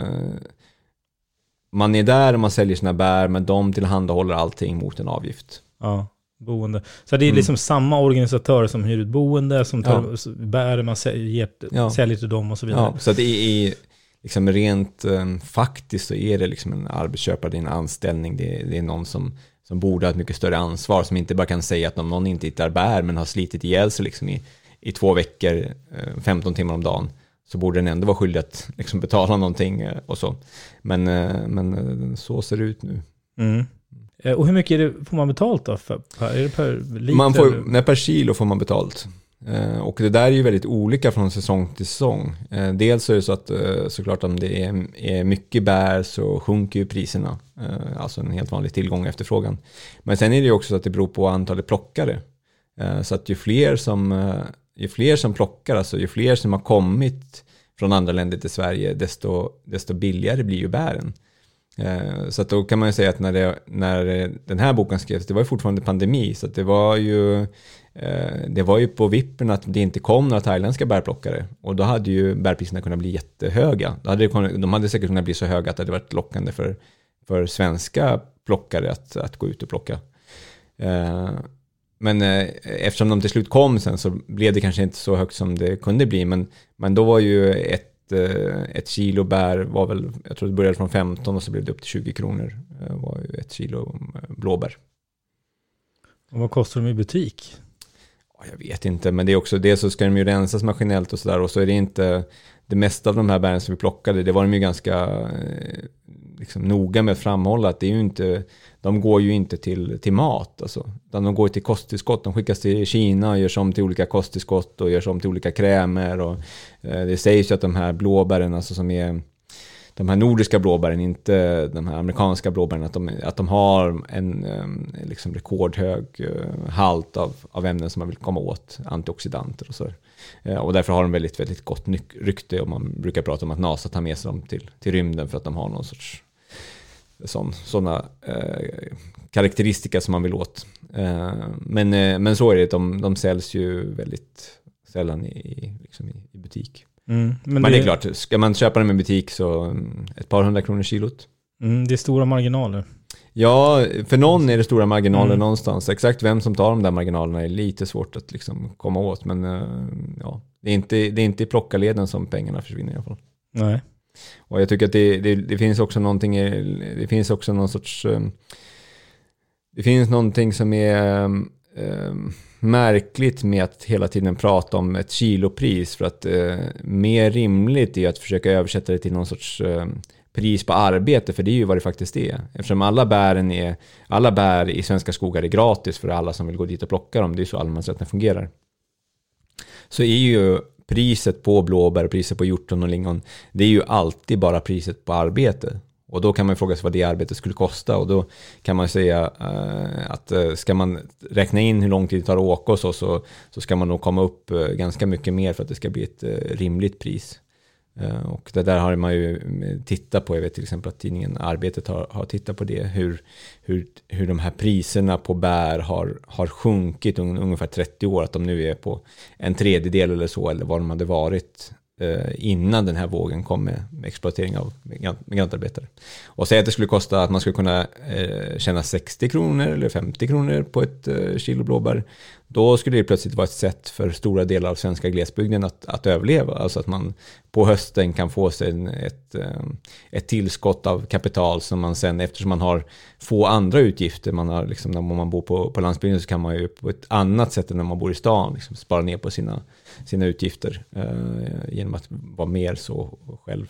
man är där och man säljer sina bär, men de tillhandahåller allting mot en avgift. Ja, boende. Så det är liksom mm. samma organisatör som hyr ut boende, som tar ja. bär, man säljer, ja. säljer till dem och så vidare. Ja, så att det är liksom rent eh, faktiskt så är det liksom en arbetsköpare, det är en anställning, det är, det är någon som som borde ha ett mycket större ansvar, som inte bara kan säga att om någon inte hittar bär men har slitit ihjäl sig liksom i, i två veckor, femton timmar om dagen, så borde den ändå vara skyldig att liksom betala någonting och så. Men, men så ser det ut nu. Mm. Och hur mycket är det, får man betalt då? För, är det per liter? Man får, nej, per kilo får man betalt. Och det där är ju väldigt olika från säsong till säsong. Dels är det så att såklart om det är mycket bär så sjunker ju priserna. Alltså en helt vanlig tillgång och efterfrågan. Men sen är det ju också så att det beror på antalet plockare. Så att ju fler som, ju fler som plockar, alltså ju fler som har kommit från andra länder till Sverige, desto, desto billigare blir ju bären. Så att då kan man ju säga att när, det, när den här boken skrevs, det var ju fortfarande pandemi, så att det var ju det var ju på vippen att det inte kom några thailändska bärplockare, och då hade ju bärpriserna kunnat bli jättehöga. Då hade det, de hade säkert kunnat bli så höga att det hade varit lockande för, för svenska plockare att, att gå ut och plocka. Men eftersom de till slut kom sen så blev det kanske inte så högt som det kunde bli, men, men då var ju ett, ett kilo bär var väl, jag tror det började från femton och så blev det upp till tjugo kronor, var ju ett kilo blåbär. Och vad kostar de i butik? Jag vet inte, men det är också det, så ska de ju rensas maskinellt och sådär, och så är det inte det mesta av de här bären som vi plockade, det var de ju ganska liksom noga med att framhålla att det är ju inte, de går ju inte till, till mat alltså, utan de går till kosttillskott, de skickas till Kina och görs om till olika kosttillskott och görs om till olika krämer, och eh, det sägs ju att de här blåbären alltså som är de här nordiska blåbären, inte de här amerikanska blåbären, att de, att de har en um, liksom rekordhög uh, halt av, av ämnen som man vill komma åt, antioxidanter och så. Uh, och därför har de väldigt, väldigt gott nyc- rykte, och man brukar prata om att NASA tar med sig dem till, till rymden för att de har någon sorts sån, sådana uh, karaktäristika som man vill åt. Uh, men, uh, men så är det, de, de säljs ju väldigt sällan i, liksom i, i butik. Mm, men, men det, det är klart, ska man köpa dem i butik så ett par hundra kronor kilot. Mm, det är stora marginaler. Ja, för någon är det stora marginaler mm. någonstans. Exakt vem som tar de där marginalerna är lite svårt att liksom komma åt. Men ja, det är inte, det är inte i plockarleden som pengarna försvinner i alla fall. Nej. Och jag tycker att det, det, det finns också någonting, det finns också någon sorts, det finns någonting som är um, märkligt med att hela tiden prata om ett kilopris, för att eh, mer rimligt är att försöka översätta det till någon sorts eh, pris på arbete, för det är ju vad det faktiskt är. Eftersom alla bären är, alla bär i svenska skogar är gratis för alla som vill gå dit och plocka dem, det är så allemansrätten fungerar. Så är ju priset på blåbär, priset på hjorton och lingon, det är ju alltid bara priset på arbete. Och då kan man fråga sig vad det arbetet skulle kosta, och då kan man säga uh, att uh, ska man räkna in hur lång tid det tar att åka och så, så, så ska man nog komma upp uh, ganska mycket mer för att det ska bli ett uh, rimligt pris. Uh, och det där har man ju tittat på, jag vet till exempel att tidningen Arbetet har, har tittat på det, hur, hur, hur de här priserna på bär har, har sjunkit un, ungefär trettio år, att de nu är på en tredjedel eller så, eller vad de hade varit innan den här vågen kom med, med exploatering av migrantarbetare. Och säga att det skulle kosta att man skulle kunna eh, tjäna sextio kronor eller femtio kronor på ett eh, kilo blåbär, då skulle det plötsligt vara ett sätt för stora delar av svenska glesbygden att, att överleva. Alltså att man på hösten kan få sig en, ett, eh, ett tillskott av kapital som man sen, eftersom man har få andra utgifter, man har liksom, när man bor på, på landsbygden, så kan man ju på ett annat sätt än när man bor i stan liksom spara ner på sina sina utgifter eh, genom att vara mer så själv,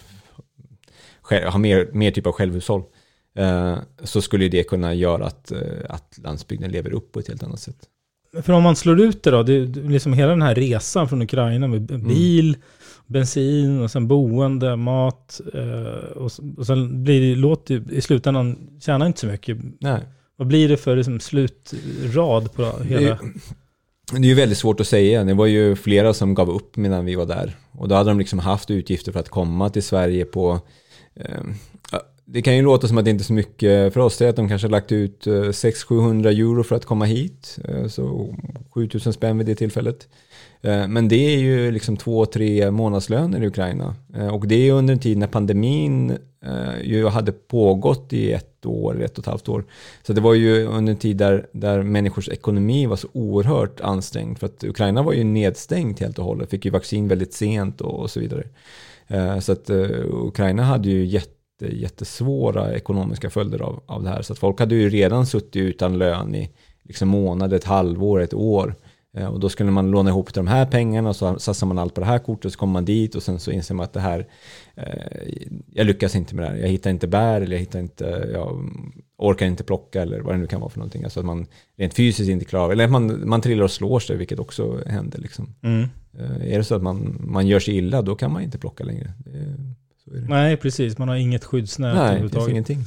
själv ha mer, mer typ av självhushåll, eh, så skulle det kunna göra att, eh, att landsbygden lever upp på ett helt annat sätt. För om man slår ut det då, det är liksom hela den här resan från Ukraina med bil, mm. bensin och sen boende, mat eh, och, och sen blir det, låter i slutändan tjänar inte så mycket. Nej. Vad blir det för liksom, slutrad på hela... Det, Det är ju väldigt svårt att säga. Det var ju flera som gav upp medan vi var där. Och då hade de liksom haft utgifter för att komma till Sverige på... Eh, det kan ju låta som att det inte är så mycket för oss. Det är att de kanske har lagt ut eh, sex till sjuhundra euro för att komma hit. Eh, så sjutusen spänn vid det tillfället. Eh, men det är ju liksom två, tre månadslöner i Ukraina. Eh, och det är under en tid när pandemin eh, ju hade pågått i ett år, ett och ett halvt år. Så det var ju under en tid där, där människors ekonomi var så oerhört ansträngd. För att Ukraina var ju nedstängt helt och hållet. Fick ju vaccin väldigt sent och, och så vidare. Eh, så att eh, Ukraina hade ju jätte, jättesvåra ekonomiska följder av, av det här. Så att folk hade ju redan suttit utan lön i liksom månader, ett halvår, ett år. Eh, och då skulle man låna ihop till de här pengarna och så satsar man allt på det här kortet, så kommer man dit och sen så inser man att det här, eh, jag lyckas inte med det här. Jag hittar inte bär, eller jag hittar inte, jag orkar inte plocka, eller vad det nu kan vara för någonting. Alltså att man rent fysiskt inte klarar, eller att man, man trillar och slår sig, vilket också händer liksom. Mm. Eh, är det så att man, man gör sig illa, då kan man inte plocka längre. Det, så är det. Nej, precis. Man har inget skyddsnät. Nej, det finns ingenting.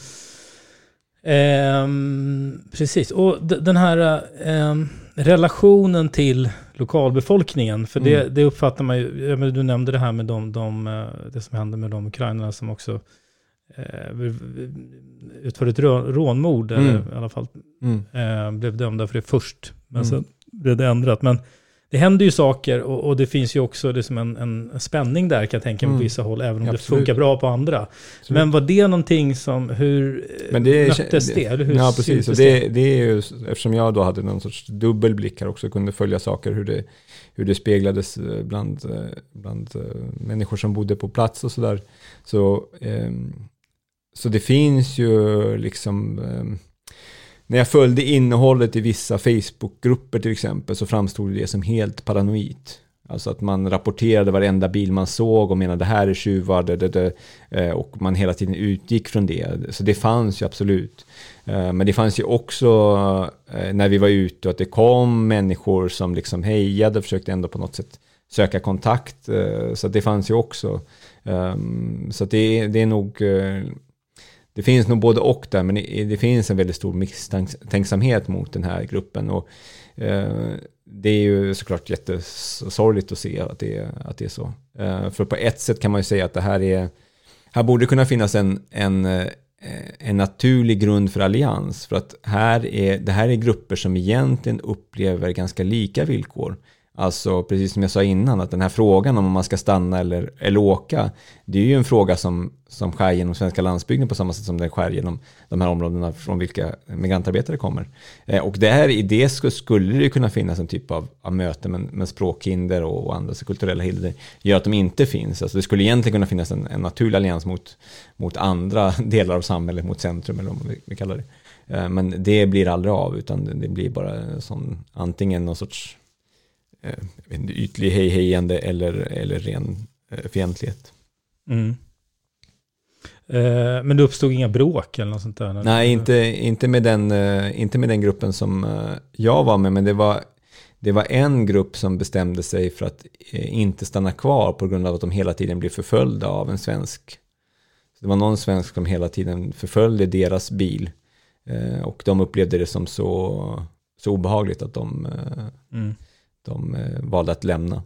Ehm, precis. Och d- den här ehm, relationen till lokalbefolkningen, för det, mm. det uppfattar man ju, du nämnde det här med de, de, det som hände med de ukrainarna som också eh, utförde ett rånmord, mm. eller i alla fall mm. eh, blev dömda för det först, men mm. sen blev det ändrat. Men det händer ju saker, och, och det finns ju också liksom en, en spänning där, kan jag tänka mig, mm. på vissa håll, även om ja, det funkar bra på andra. Absolut. Men var det någonting som, hur Men det, möttes det? det eller hur ja, precis. Och det, det är ju, eftersom jag då hade någon sorts dubbelblick här också, kunde följa saker, hur det, hur det speglades bland, bland människor som bodde på plats och sådär. Så, eh, så det finns ju liksom... Eh, När jag följde innehållet i vissa Facebookgrupper till exempel, så framstod det som helt paranoid. Alltså att man rapporterade varenda bil man såg och menade det här är tjuvar, det, det, det, och man hela tiden utgick från det. Så det fanns ju absolut. Men det fanns ju också när vi var ute och att det kom människor som liksom hejade och försökte ändå på något sätt söka kontakt. Så det fanns ju också. Um, så att det, det är nog... Uh, det finns nog både och där, men det, det finns en väldigt stor misstänksamhet mot den här gruppen. Och uh, det är ju såklart jättesorgligt att se att det, att det är så. Uh, för på ett sätt kan man ju säga att det här är... Här borde kunna finnas en... en en naturlig grund för allians, för att här är, det här är grupper som egentligen upplever ganska lika villkor. Alltså precis som jag sa innan, att den här frågan om man ska stanna eller, eller åka, det är ju en fråga som, som skär genom svenska landsbygden på samma sätt som den skär genom de här områdena från vilka migrantarbetare kommer. Eh, och det här, i det skulle det kunna finnas en typ av, av möte med, med språkhinder och, och andra kulturella hinder gör att de inte finns. Alltså det skulle egentligen kunna finnas en, en naturlig allians mot, mot andra delar av samhället, mot centrum eller vad vi, vi kallar det. Eh, men det blir aldrig av, utan det, det blir bara sån, antingen någon sorts jag vet inte, ytlig hejhejande eller, eller ren eh, fientlighet. Mm. Eh, men det uppstod inga bråk eller något sånt där? Nej, inte, inte, med den, eh, inte med den gruppen som eh, jag var med, men det var, det var en grupp som bestämde sig för att eh, inte stanna kvar på grund av att de hela tiden blev förföljda av en svensk. Så det var någon svensk som hela tiden förföljde deras bil eh, och de upplevde det som så, så obehagligt att de eh, mm. De eh, valde att lämna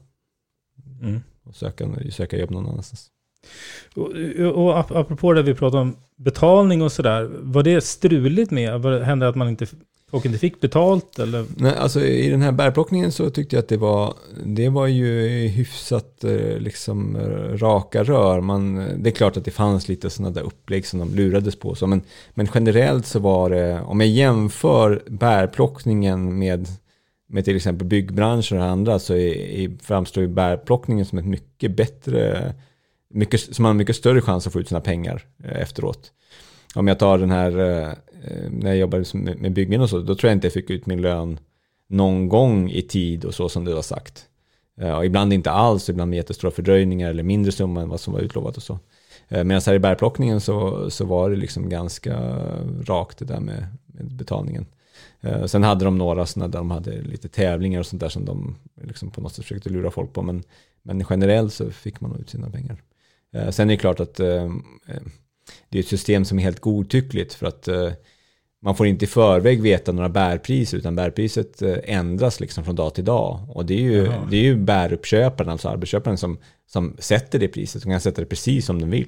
mm. och söka, söka jobb någon annanstans. Och, och apropå det vi pratade om betalning och sådär, var det struligt med? Var det, hände att man inte, folk inte fick betalt? Eller? Nej, alltså i den här bärplockningen så tyckte jag att det var, det var ju hyfsat liksom raka rör. Man, det är klart att det fanns lite sådana där upplägg som de lurades på. Så, men, men generellt så var det, om jag jämför bärplockningen med med till exempel byggbranschen och andra, så är, är, framstår ju bärplockningen som ett mycket bättre, mycket, som har en mycket större chans att få ut sina pengar eh, efteråt. Om jag tar den här, eh, när jag jobbade med, med byggen och så, då tror jag inte jag fick ut min lön någon gång i tid och så som det var sagt. Eh, och ibland inte alls, ibland med jättestora fördröjningar eller mindre summa än vad som var utlovat och så. Eh, medan här i bärplockningen så, så var det liksom ganska rakt det där med, med betalningen. Uh, sen hade de några sådana där de hade lite tävlingar och sånt där som de liksom på något sätt försökte lura folk på, men, men generellt så fick man ut sina pengar. Uh, sen är det klart att uh, det är ett system som är helt godtyckligt, för att uh, man får inte i förväg veta några bärpriser, utan bärpriset uh, ändras liksom från dag till dag, och det är ju, det är ju bäruppköparen, alltså arbetsköparen som, som sätter det priset, som kan sätta det precis som de vill.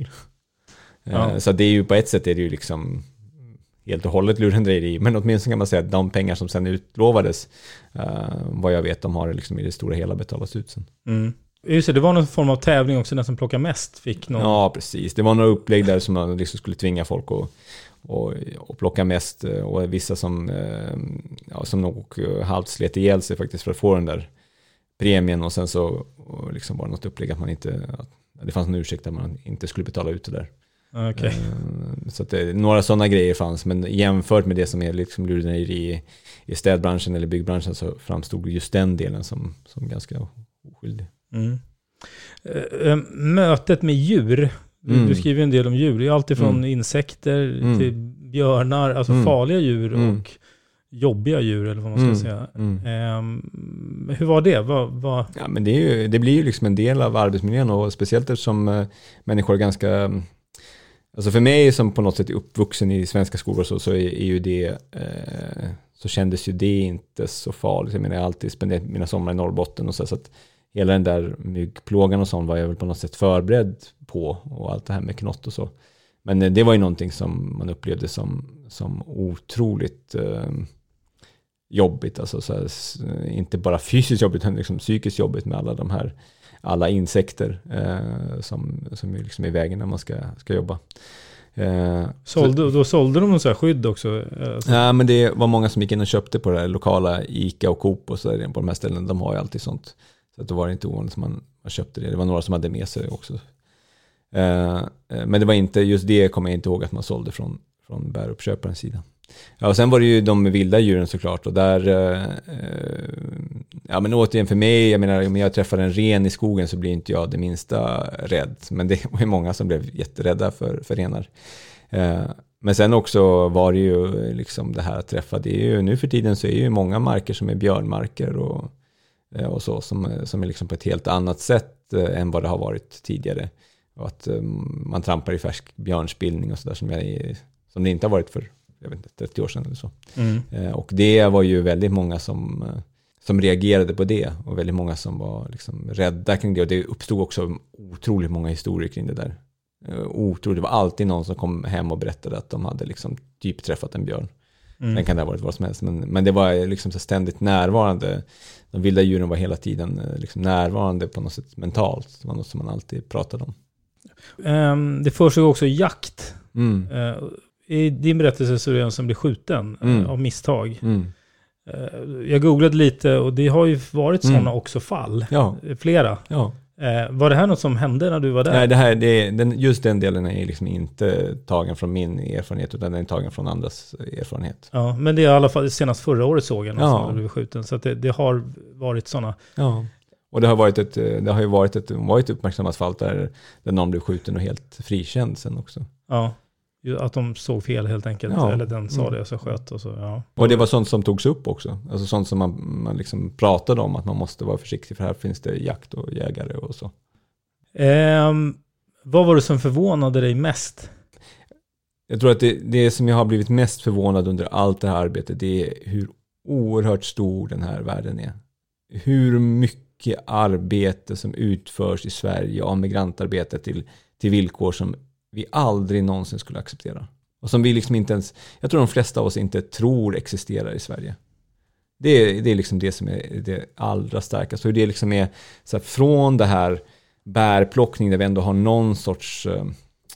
Uh, ja. Så det är ju på ett sätt är det ju liksom helt och hållet lurendrejeri, men åtminstone kan man säga att de pengar som sen utlovades, uh, vad jag vet, de har liksom i det stora hela betalats ut sen. Mm. Just det, det var någon form av tävling också, den som plockar mest fick någon... Ja, precis. Det var några upplägg där som man liksom skulle tvinga folk att och, och plocka mest, och vissa som, uh, ja, som nog halvt slet ihjäl sig faktiskt för att få den där premien, och sen så och liksom var det något upplägg att man inte, att det fanns en ursäkt att man inte skulle betala ut det där. Okay. Så att det, några sådana grejer fanns, men jämfört med det som är liksom lurendrejeri i, i städbranschen eller byggbranschen, så framstod just den delen som, som ganska oskyldig. Mm. Uh, mötet med djur, mm. du skriver en del om djur, det är alltid från mm. insekter mm. till björnar, alltså mm. farliga djur mm. och jobbiga djur, eller vad man ska mm. säga. Mm. Um, hur var det? Vad, vad... Ja, men det, är ju, det blir ju liksom en del av arbetsmiljön, och speciellt eftersom uh, människor är ganska... Alltså för mig som på något sätt är uppvuxen i svenska skolor så, så är, är ju det eh, så kändes ju det inte så farligt. Jag menar, jag har alltid spenderat mina sommar i Norrbotten och så, så att hela den där myggplågan och sånt var jag väl på något sätt förberedd på, och allt det här med knott och så. Men eh, det var ju någonting som man upplevde som, som otroligt eh, jobbigt. Alltså så här, inte bara fysiskt jobbigt utan liksom psykiskt jobbigt med alla de här alla insekter eh, som, som är liksom i vägen när man ska, ska jobba. Eh, sålde, så, då sålde de någon så här skydd också? Alltså. Ja, men det var många som gick in och köpte på det här lokala Ica och Coop och så där, på de här ställena. De har ju alltid sånt. Så att det var inte ovanligt som man, man köpte det. Det var några som hade med sig också. Eh, men det var inte, just det kommer jag inte ihåg att man sålde från, från bäruppköparens sida. Ja, och sen var det ju de vilda djuren såklart, och där eh, ja, men återigen för mig, jag menar, om jag träffar en ren i skogen så blir inte jag det minsta rädd, men det var ju många som blev jätterädda för, för renar. Eh, men sen också var det ju liksom det här att träffa, det är ju, nu för tiden så är ju många marker som är björnmarker och, och så, som, som är liksom på ett helt annat sätt eh, än vad det har varit tidigare. Och att um, man trampar i färsk björnspillning och sådär som, som det inte har varit för jag vet inte, trettio år sedan eller så. Mm. Eh, och det var ju väldigt många som, som reagerade på det och väldigt många som var liksom rädda kring det. Och det uppstod också otroligt många historier kring det där. Eh, otroligt. Det var alltid någon som kom hem och berättade att de hade liksom typ träffat en björn. Mm. Sen kan det ha varit vad som helst. Men, men det var liksom så ständigt närvarande. De vilda djuren var hela tiden liksom närvarande på något sätt mentalt. Det var något som man alltid pratade om. Um, det föreslår också jakt. Mm. Uh, I din berättelse så är det en som blir skjuten mm. uh, av misstag. Mm. Uh, jag googlade lite och det har ju varit sådana mm. också fall. Ja. Flera. Ja. Uh, var det här något som hände när du var där? Nej, det här, det, den, just den delen är liksom inte tagen från min erfarenhet utan den är tagen från andras erfarenhet. Ja, men det är i alla fall senast förra året såg jag någon ja. som blev skjuten. Så att det, det har varit sådana. Ja. Och det har varit ett, det har ju varit ett, varit uppmärksammat fall där, där någon blev skjuten och helt frikänd sen också. Ja, att de såg fel helt enkelt. Ja. Eller den sa det och så sköt. Och, så, ja. Och det var sånt som togs upp också. Alltså sånt som man, man liksom pratade om att man måste vara försiktig för här finns det jakt och jägare och så. Eh, vad var det som förvånade dig mest? Jag tror att det, det som jag har blivit mest förvånad under allt det här arbetet det är hur oerhört stor den här världen är. Hur mycket arbete som utförs i Sverige av migrantarbete till, till villkor som vi aldrig någonsin skulle acceptera. Och som vi liksom inte ens, jag tror de flesta av oss inte tror existerar i Sverige. Det är, det är liksom det som är det allra starkaste. Och det liksom är så här, från det här bärplockning där vi ändå har någon sorts eh,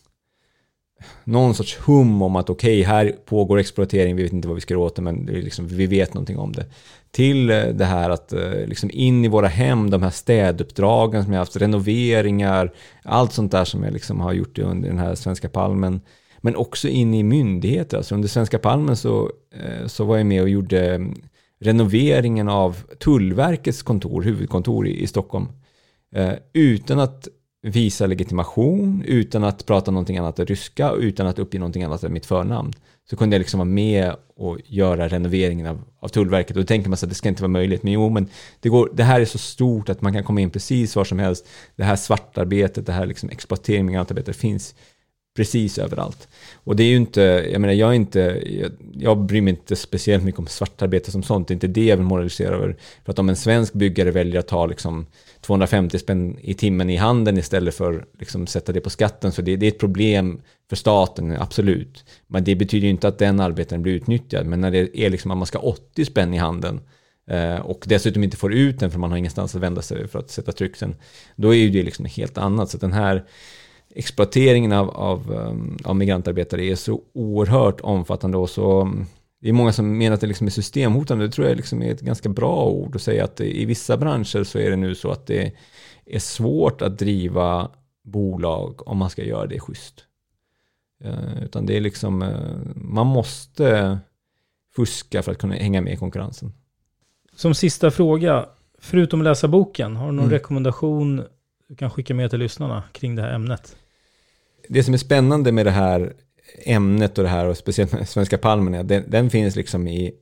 någon sorts hum om att okej, okay, här pågår exploatering, vi vet inte vad vi ska göra åt det, men det är liksom, vi vet någonting om det. Till det här att liksom in i våra hem, de här städuppdragen som jag har haft, renoveringar, allt sånt där som jag liksom har gjort under den här Svenska Palmen. Men också in i myndigheter. Alltså under Svenska Palmen så, så var jag med och gjorde renoveringen av Tullverkets kontor, huvudkontor i, i Stockholm. Utan att visa legitimation, utan att prata någonting annat än ryska, utan att uppge någonting annat än mitt förnamn. Så kunde jag liksom vara med och göra renoveringen av, av Tullverket. Och då tänker man sig att det ska inte vara möjligt. Men jo, men det, går, det här är så stort att man kan komma in precis var som helst. Det här svartarbetet, det här liksom exploatering med arbete finns precis överallt. Och det är ju inte, jag menar, jag är inte, jag, jag bryr mig inte speciellt mycket om svartarbete som sånt. Det är inte det jag vill moralisera över. För att om en svensk byggare väljer att ta liksom tvåhundrafemtio spänn i timmen i handen istället för liksom sätta det på skatten, så det, det är ett problem för staten, absolut. Men det betyder ju inte att den arbetaren blir utnyttjad. Men när det är liksom att man ska åttio spänn i handen eh, och dessutom inte får ut den för man har ingenstans att vända sig för att sätta tryck sen, då är ju det liksom helt annat. Så den här exploateringen av, av, um, av migrantarbetare är så oerhört omfattande och så um, det är många som menar att det liksom är systemhotande. Det tror jag liksom är ett ganska bra ord att säga att i vissa branscher så är det nu så att det är svårt att driva bolag om man ska göra det schysst. Uh, utan det är liksom uh, man måste fuska för att kunna hänga med i konkurrensen. Som sista fråga, förutom att läsa boken, har du någon mm. rekommendation du kan skicka med till lyssnarna kring det här ämnet? Det som är spännande med det här ämnet och det här, och speciellt med Svenska Palmen, är den, den finns liksom i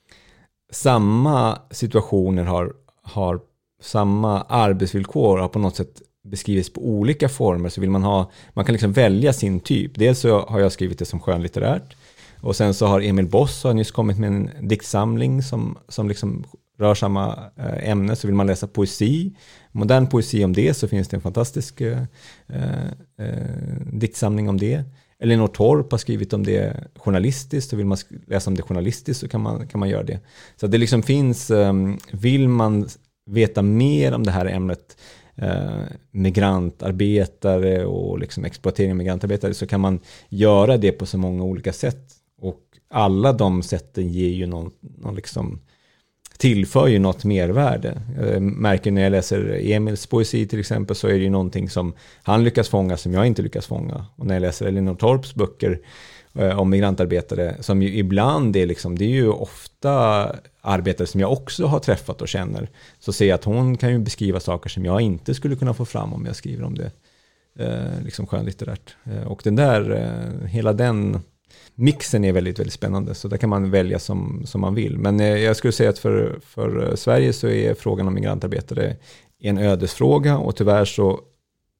samma situationer, har, har samma arbetsvillkor, har på något sätt beskrivits på olika former. Så vill man ha, man kan liksom välja sin typ. Dels så har jag skrivit det som skönlitterärt, och sen så har Emil Boss har nyss kommit med en diktsamling som, som liksom rör samma ämne. Så vill man läsa poesi, modern poesi om det, så finns det en fantastisk eh, eh, diktsamling om det. Elinor Torp har skrivit om det journalistiskt, så vill man läsa om det journalistiskt så kan man, kan man göra det. Så det liksom finns, um, vill man veta mer om det här ämnet, uh, migrantarbetare och liksom exploatering av migrantarbetare, så kan man göra det på så många olika sätt. Och alla de sätten ger ju någon, någon liksom tillför ju något mervärde. Jag märker när jag läser Emils poesi till exempel, så är det ju någonting som han lyckas fånga som jag inte lyckas fånga. Och när jag läser Elinor Torps böcker eh, om migrantarbetare, som ju ibland är liksom, det är ju ofta arbetare som jag också har träffat och känner, så ser jag att hon kan ju beskriva saker som jag inte skulle kunna få fram om jag skriver om det eh, liksom skönlitterärt. Eh, och den där, eh, hela den mixen är väldigt, väldigt spännande, så där kan man välja som, som man vill. Men eh, jag skulle säga att för, för Sverige så är frågan om migrantarbetare en ödesfråga, och tyvärr så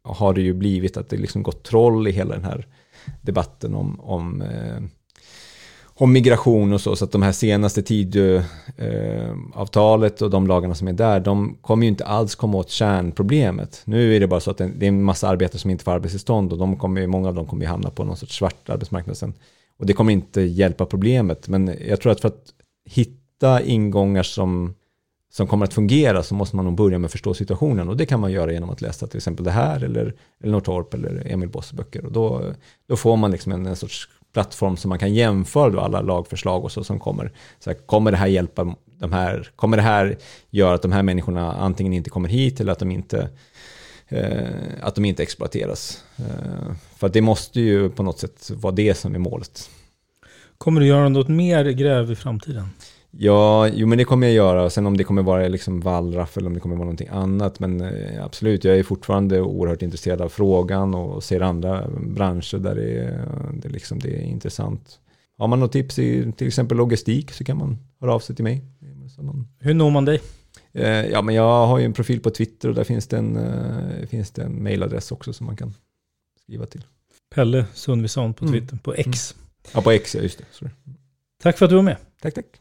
har det ju blivit att det liksom gått troll i hela den här debatten om, om, eh, om migration och så. Så att de här senaste Tidöavtalet eh, och de lagarna som är där, de kommer ju inte alls komma åt kärnproblemet. Nu är det bara så att det, det är en massa arbetare som inte får arbetstillstånd och de kommer, många av dem kommer hamna på någon sorts svart arbetsmarknad sen. Och det kommer inte hjälpa problemet. Men jag tror att för att hitta ingångar som som kommer att fungera så måste man nog börja med att förstå situationen. Och det kan man göra genom att läsa till exempel det här eller Elinor Torp eller Emil Boss böcker. Och då, då får man liksom en, en sorts plattform som man kan jämföra då alla lagförslag och så som kommer. Så här, kommer det här hjälpa de här, kommer det här göra att de här människorna antingen inte kommer hit eller att de inte, eh, att de inte exploateras. Eh, för att det måste ju på något sätt vara det som är målet. Kommer du göra något mer gräv i framtiden? Ja, jo, men det kommer jag göra. Sen om det kommer vara liksom wallraff eller om det kommer vara någonting annat. Men eh, absolut, jag är fortfarande oerhört intresserad av frågan och ser andra branscher där det är, det liksom, det är intressant. Har man något tips i till exempel logistik så kan man höra av sig till mig. Hur når man dig? Eh, ja, men jag har ju en profil på Twitter och där finns det en, eh, finns det en mailadress också som man kan skriva till. Pelle Sundvisson på Twitter, mm. på X. Mm. Ja, på X, ja, just det. Sorry. Tack för att du var med. Tack, tack.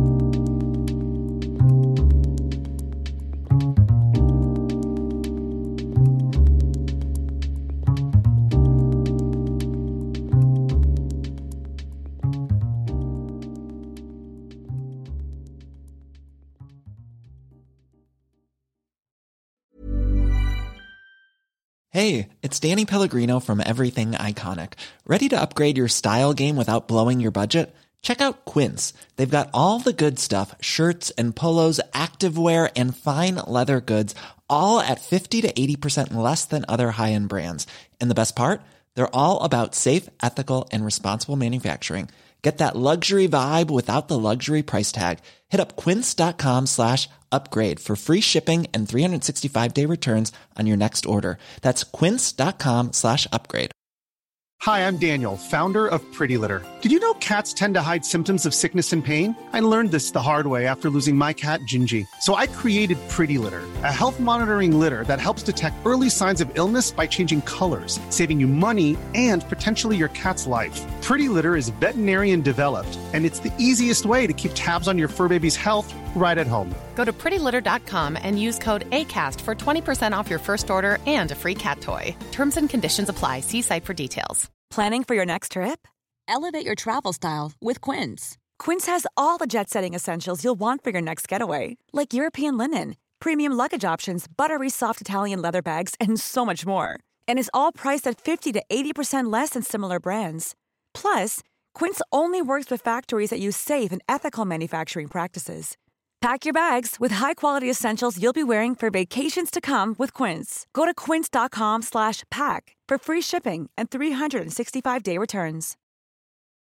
Hey, it's Danny Pellegrino from Everything Iconic. Ready to upgrade your style game without blowing your budget? Check out Quince. They've got all the good stuff, shirts and polos, activewear and fine leather goods, all at fifty to eighty percent less than other high-end brands. And the best part? They're all about safe, ethical and responsible manufacturing. Get that luxury vibe without the luxury price tag. Hit up quince.com slash upgrade for free shipping and three sixty-five day returns on your next order. That's quince.com slash upgrade. Hi, I'm Daniel, founder of Pretty Litter. Did you know cats tend to hide symptoms of sickness and pain? I learned this the hard way after losing my cat, Gingy. So I created Pretty Litter, a health monitoring litter that helps detect early signs of illness by changing colors, saving you money and potentially your cat's life. Pretty Litter is veterinarian developed, and it's the easiest way to keep tabs on your fur baby's health right at home. Go to pretty litter dot com and use code ACAST for twenty percent off your first order and a free cat toy. Terms and conditions apply. See site for details. Planning for your next trip? Elevate your travel style with Quince. Quince has all the jet-setting essentials you'll want for your next getaway, like European linen, premium luggage options, buttery soft Italian leather bags, and so much more. And is all priced at fifty to eighty percent less than similar brands. Plus, Quince only works with factories that use safe and ethical manufacturing practices. Pack your bags with high-quality essentials you'll be wearing for vacations to come with Quince. Go to quince.com slash pack for free shipping and three sixty-five day returns.